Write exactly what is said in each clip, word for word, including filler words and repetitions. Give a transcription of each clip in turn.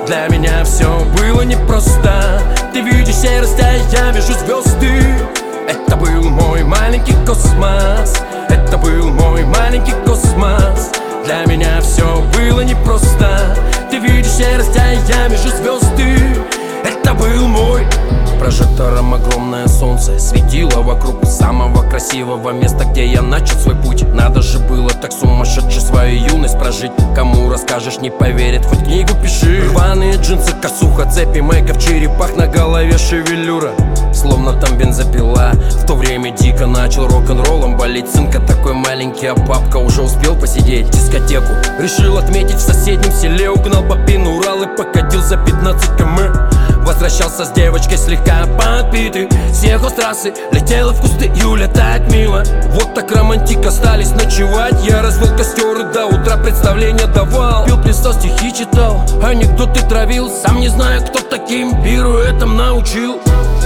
Для меня все было непросто. Ты видишь все расстояния, я вижу звезды. Это был мой маленький космос. Это был мой маленький космос. Для меня все было непросто. Ты видишь все расстояния, я вижу звезды. Это был мой. Прожектором огромное солнце светило вокруг самого красивого места, где я начал свой путь. Надо же было так сумасшедше свою юность прожить. Кому расскажешь, не поверит, хоть книгу пиши. Рваные джинсы, косуха, цепи, майка в черепах, на голове шевелюра, словно там бензопила. В то время дико начал рок-н-роллом болеть. Сынка такой маленький, а папка уже успел посидеть. Дискотеку решил отметить в соседнем селе. Угнал бобин Урал и покатил за пятнадцать километров. Возвращался с девочкой слегка подпитый. Съехал с трассы, летела в кусты, Юля, так мило. Вот так романтик, остались ночевать. Я развел костер и до утра представление давал. Пил, плясал, стихи читал, анекдоты травил. Сам не знаю, кто таким пируэтам научил.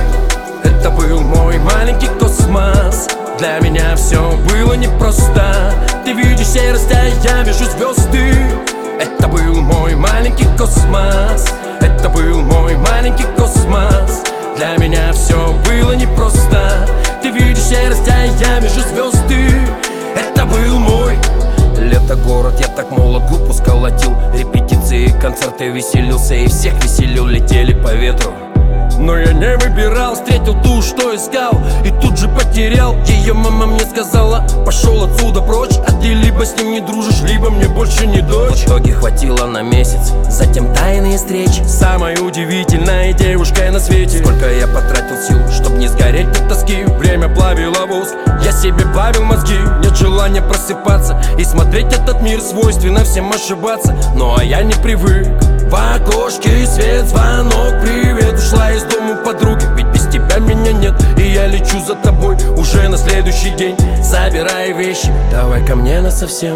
Это был мой маленький космос. Для меня все было непросто. Ты видишь все расстояния, я вижу звезды. Это был мой маленький космос. Это был мой маленький космос. Для меня все было непросто. Ты видишь все расстояния, я вижу звезды. Это был мой. Лето, город, я так молод, глупо сколотил. Репетиции, концерты, веселился и всех веселил, летели по ветру. Но я не выбирал, встретил ту, что искал, и тут же потерял. Ее мама мне сказала: пошел отсюда прочь, а ты либо с ним не дружишь, либо мне больше не дочь. В итоге хватило на месяц, затем тайные встречи. Самая удивительная девушка на свете. Сколько я потратил сил, чтоб не сгореть от тоски. Время плавило воск, я себе плавил мозги. Нет желания просыпаться и смотреть этот мир, свойственно всем ошибаться. Ну а я не привык. В окошке свет, звонок, привет. Ушла из дома подруги, ведь без тебя меня нет. И я лечу за тобой уже на следующий день. Собирай вещи, давай ко мне насовсем.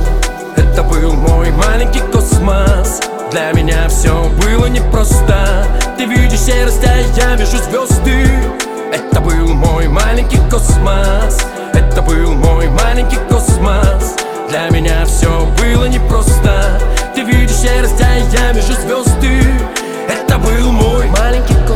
Это был мой маленький космос. Для меня все было непросто. Ты видишь все расстояния, я вижу звезды. Это был мой маленький космос. Это был мой маленький космос. Для меня все было непросто. Ты видишь все расстояния, я вижу звезды. Это был мой маленький